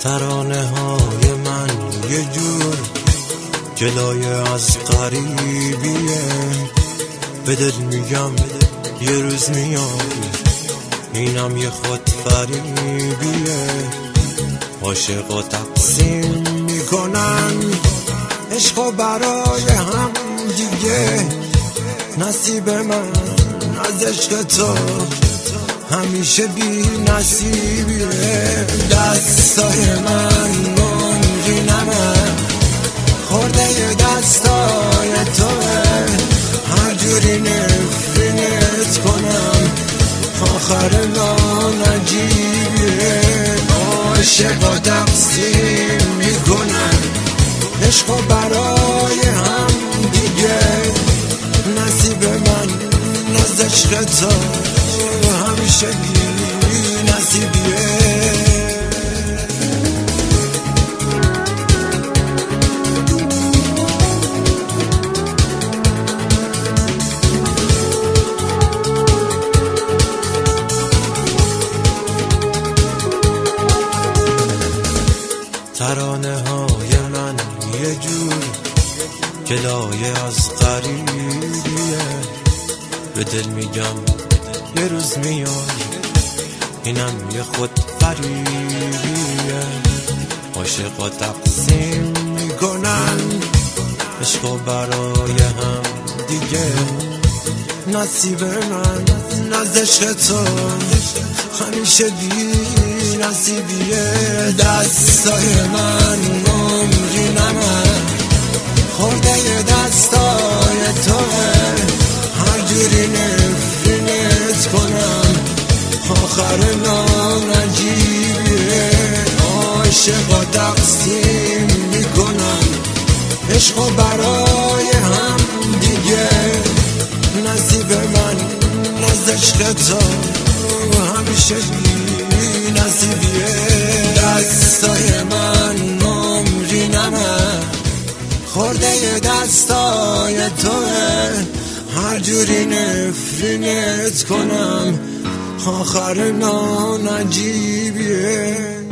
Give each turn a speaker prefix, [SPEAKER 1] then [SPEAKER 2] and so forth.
[SPEAKER 1] ترانه های من یه جور جلای از غریبیه، به دل میگم یه روز میاد اینم یه خود فریبیه. عاشقا تقسیم میکنن عشقا برای هم دیگه، نصیب من از عشق تو همیشه بی نصیبیه. دستای من منجینمه، خورده دستای توه، هر جوری نفرینت کنم آخر ناجیبیه. عاشقا تقسیم میکنن عشقا برای هم دیگه، نصیب من از عشق تو همیشه بی نصیبیه. ترانه های من یه جور جلایه از غریبیه، به دل میگم یه روز میاد اینم یه خود فریبیه. عاشقا تقسیم میکنن عشقا برای هم دیگه، نصیب من از عشق تو همیشه بی نصیبیه. دستای من نمرینمه، خورده دستای توه، هر جوری نفرینت کنم آخر ناجیبیه. عاشقا تقسیم میکنن عشقا برای هم دیگه، نصیب من از عشق تو همیشه بی نصیبیه. دستای من نمرینمه، خورده دستای توه، هر جوری نفرینت کنم آخر ناجیبیه.